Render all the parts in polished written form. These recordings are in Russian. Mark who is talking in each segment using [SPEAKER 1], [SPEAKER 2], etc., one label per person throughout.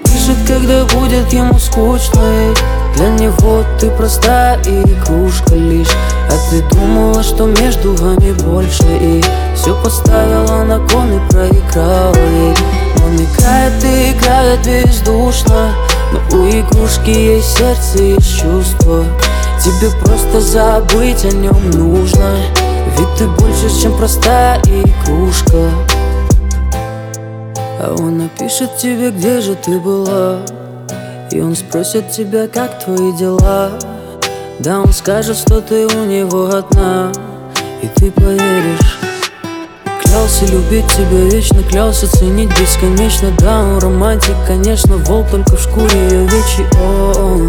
[SPEAKER 1] напишет, когда будет ему скучно, ведь для него ты простая игрушка лишь. А ты думала, что между вами больше, и все поставила на кон и проиграла ей. Он играет и играет бездушно, но у игрушки есть сердце, есть чувство. Тебе просто забыть о нем нужно, ведь ты больше, чем простая игрушка. А он напишет тебе, где же ты была, и он спросит тебя, как твои дела. Да, он скажет, что ты у него одна, и ты поверишь. Клялся любить тебя вечно, клялся ценить бесконечно. Да, он романтик, конечно, волк только в шкуре ее вечи. Он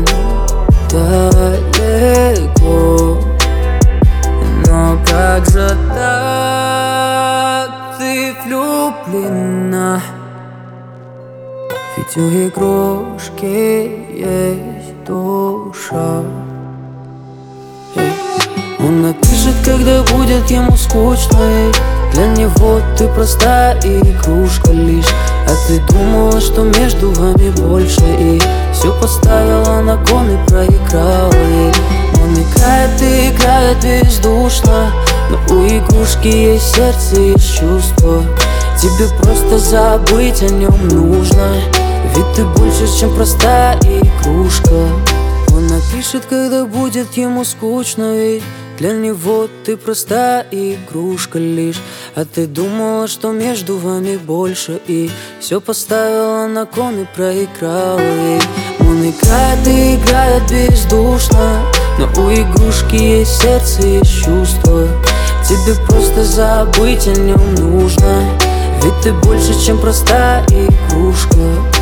[SPEAKER 1] далеко, но как же так ты влюблена? Ведь у игрушки есть душа. Он напишет, когда будет ему скучно, и для него ты простая игрушка лишь. А ты думала, что между вами больше, и все поставила на кон и проиграла ей. Он играет и играет бездушно, но у игрушки есть сердце, есть чувство. Тебе просто забыть о нем нужно, ведь ты больше, чем простая игрушка. Он напишет, когда будет ему скучно, ведь для него ты простая игрушка лишь. А ты думала, что между вами больше, и все поставила на кон и проиграла ей. Он играет и играет бездушно, но у игрушки есть сердце, есть чувство. Тебе просто забыть о нем нужно, ведь ты больше, чем простая игрушка.